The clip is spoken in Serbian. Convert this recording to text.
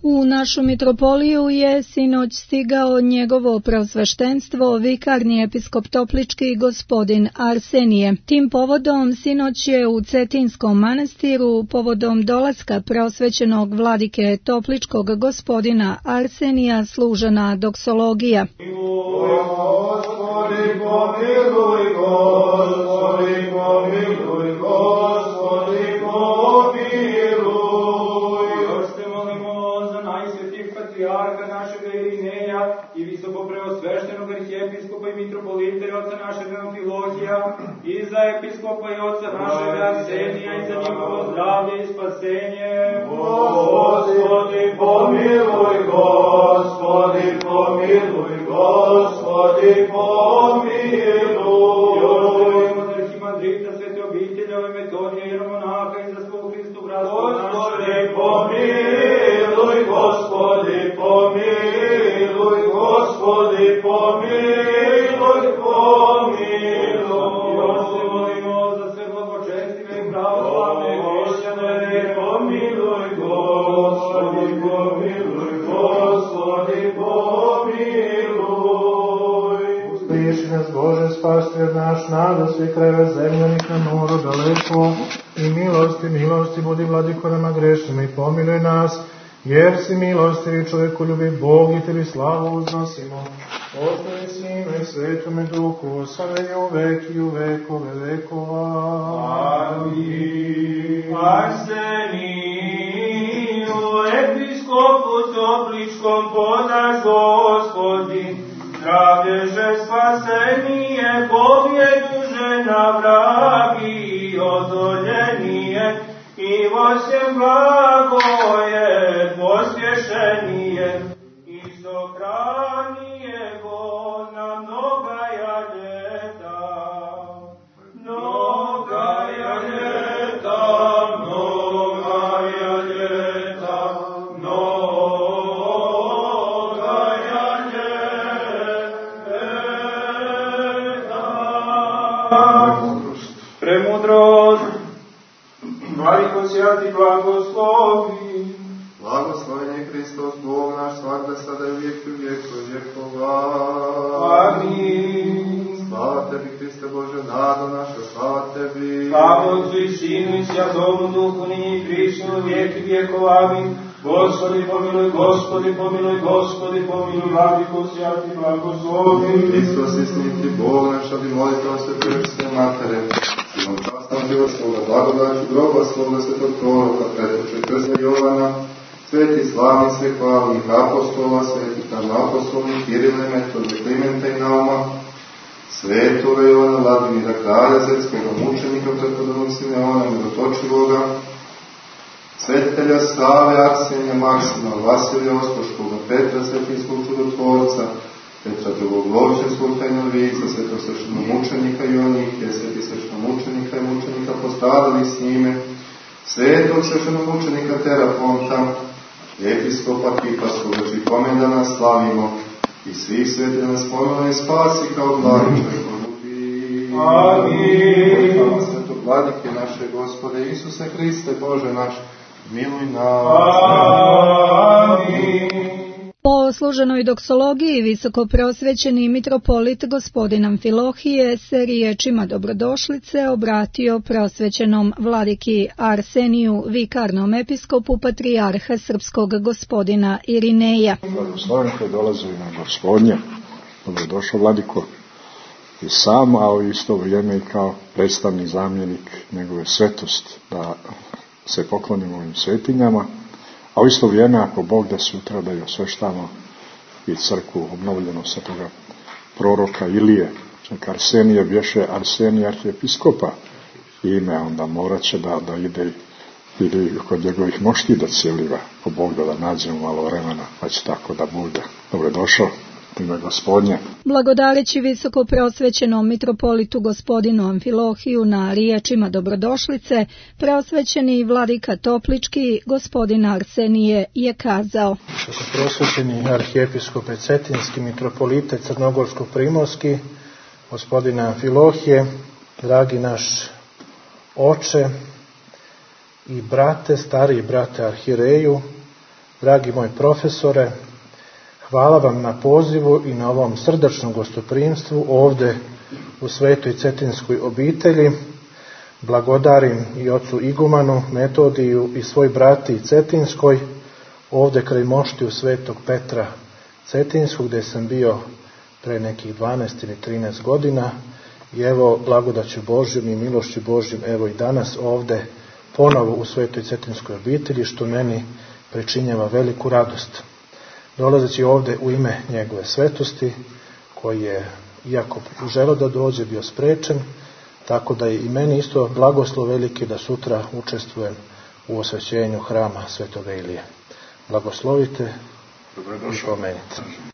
U našu mitropoliju je sinoć stigao njegovo preosveštenstvo, vikarni episkop Toplički gospodin Arsenije. Tim povodom sinoć je u Cetinskom manastiru povodom dolaska preosvećenog vladike Topličkog gospodina Arsenija služena doksologija. Gospodi, pomiluj, Gospodi, pomiluj, Gospodi, pomiluj. Još te molimo za najsvetijeg patrijarha našega Irineja i visoko preosveštenog arhijepiskopa i mitropolita i oca našega Amfilohija i za episkopa i oca našega Arsenija i za njihovo zdravlje i spasenje. Gospodi, pomiluj, Gospodi, pomiluj, Gospodi, pomiluj. Još molimo za arhimandrita svete obiteljove Metodija i Romonaha i za svog Hristu bratstvo naše. Gospodi, pomiluj, Gospodi, pomiluj, Gospodi, pomiluj, pomiluj. Još se molimo za sve blagočestive i pravoslavne hrišćane. Pomiluj, Gospodi, pomiluj, Gospodi, pomiluj. Usliši nas, Bože, spastir naš, nada svih krajeva zemljanih na moru daleko, i milosti, budi vladiko nama grešnima i pomiluj nas, jer si milostivi čovjeku ljubi Bog i tebi slavu uznosimo. Ostavi Sinu i Svetome Duhu, sada i uvek i u vekove vekova. Amin. Arseniju, episkopu Topličkom podaš, Gospodi, zdravlježe, spasenije, pobjeduže na vragi i odoljenije, i vosjem blagoje pospješenije, i sokranije go na mnogaja ljeta, mnogaja ljeta, mnogaja ljeta, mnogaja ljeta. Premudrost, vladiko sjati blagoslovi. Blagosloven je Hristos, Bog naš, svakda sada i uvijek i uvijek vjekova. Amin. Slava tebi, Hriste Bože, nado naša, slava tebi. Slava Otcu i Sinu i Svjatomu Duhu, nini i prično, vijek i vjekova. Amin. Gospodi pomiluj, Gospodi pomiluj, Gospodi pomiluj, vladiko sjati blagoslovi. Hristos istiniti Bog naš, ali molitva se prečiste matere. Silom častom život svoga, blagodaću groba svoga svetog proroka, pretuče krsta Jovana, sveti slavni sve hvalnih apostola, svetih apostolnih Kirile, Metode, Klimenta i Nauma, svetoga Jovana Vladimira kralja zetskoga, mučenika prepodobnog Simeona, mirotočivoga, svetitelja Save, Arsenija, Maksima, Vasilija Ostroškoga, Petra Svetinskog čudotvorca, Petra Drugoglovčanskog tajnovica, svetog sveštenomučenika Ionihije, svetih sveštenomučenika i mučenika postradalih s njime, svetog sveštenomučenika Terafonta, episkopa Kiparskoga, čiji pomen danas slavimo, i svih svetih nas pomila i spasi kao vladičaj poljubi. Amin. Hvala svetog vladike naše Gospode Isuse Hriste, Bože naš, miluj nas. Amin. Po služenoj doksologiji visoko preosvećeni mitropolit gospodin Amfilohije se riječima dobrodošlice obratio preosvećenom vladiki Arseniju, vikarnom episkopu patrijarha srpskog gospodina Irineja. Blagosloven koji dolazi na Gospodnje, dobrodošao vladiko, i sam, a u isto vrijeme i kao predstavnik, zamjenik njegove svetosti, da se poklonimo ovim svetinjama, a u isto vrijeme, ako Bog da sutra da je osveštamo i crkvu obnovljeno sa toga proroka Ilije, čak Arsenije bješe Arsenije arhijepiskopa ime, onda morat će da ide ili kod njegovih mošti da cijeliva, ako Bog da nađemo malo vremena, pa će tako da bude. Dobrodošao, ime Gospodnje. Blagodareći visoko preosvećenom mitropolitu gospodinu Amfilohiju na riječima dobrodošlice, preosvećeni vladika Toplički gospodin Arsenije je kazao: Visoko preosvećeni arhijepiskope Cetinski, mitropolite Crnogorsko-primorski, gospodina Amfilohije, dragi naš oče i brate, stariji brate arhijereju, dragi moj profesore, hvala vam na pozivu i na ovom srdačnom gostoprimstvu ovde u Svetoj Cetinskoj obitelji. Blagodarim i ocu Igumanu Metodiju i svoj brati Cetinskoj, ovde kraj moštiju Svetog Petra Cetinskog, gde sam bio pre nekih 12 ili 13 godina, i evo, blagodaću Božjom i milošću Božjom, evo i danas ovde ponovo u Svetoj Cetinskoj obitelji, što meni pričinjava veliku radost. Dolazeći ovde u ime njegove svetosti, koji je, iako želeo da dođe, bio sprečen, tako da je i meni isto blagoslov veliki da sutra učestvujem u osvećenju hrama Svetoga Ilije. Blagoslovite i pomenite.